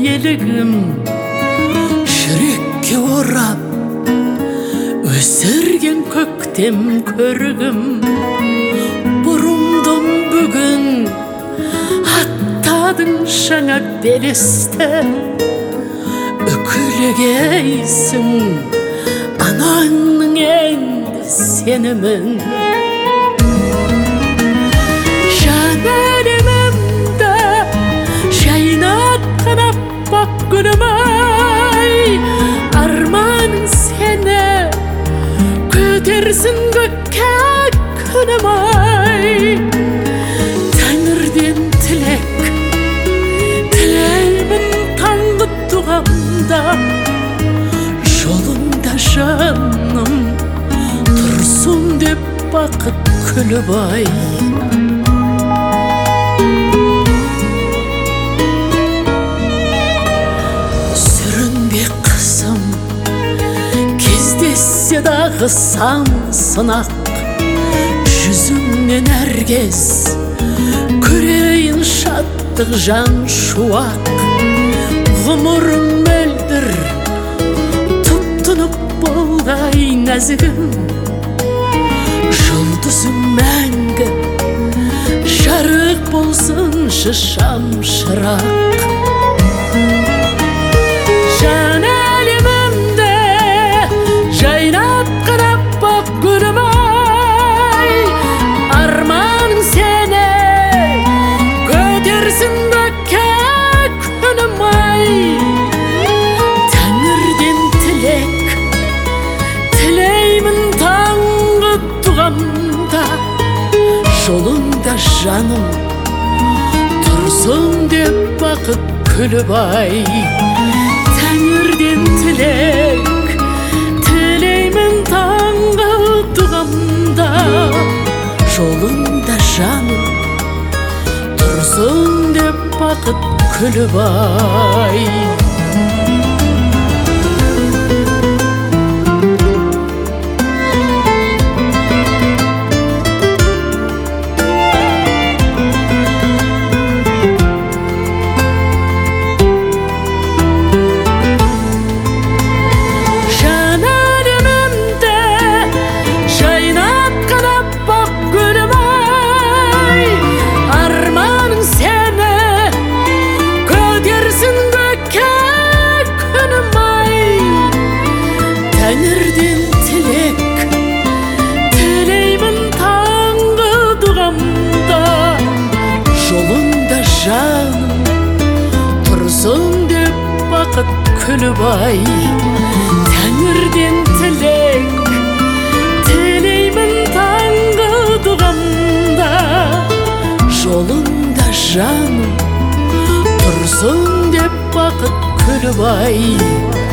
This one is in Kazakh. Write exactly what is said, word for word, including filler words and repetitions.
елігім жүрекке орап өсірген көктем көрігім бұрымдым бүгін аттадың жаңа белесті үкілегейсің анаңның енді сенімін жан әлемімді жайнатқан аппақ гүлім-ай арманың сені көтерсін көкке күнім-ай тәңірден тілек тілеймін таңғы туғанда жолымда жаным тұрсын деп бақыт күліп-ай сүрінбе қызым кездессе дағы сан сынақ жүзіңнен әркез көрейін шаттық жан шуақ ғұмырым мөлдір тұп-тұнық болғай нәзігім жұлдызым мәңгі жарық болсыншы шамшырақ жан әлемімді жайнатқан аппақ гүлім-ай арманың сені көтерсін көкке күнім-ай тәңірден тілек тілеймін таңғы туғанда жолыңда жаным тұрсын деп бақыт күліп-ай тәңірден тілек тілеймін таңғы туғанда жолыңда жаным тұрсын деп бақыт күліп-ай тәңірден тілек тілеймін таңғы туғанда жолыңда жаным тұрсын деп бақыт күліп-ай тәңірден тілек тілеймін таңғы туғанда жолыңда жаным тұрсын деп бақыт күліп-ай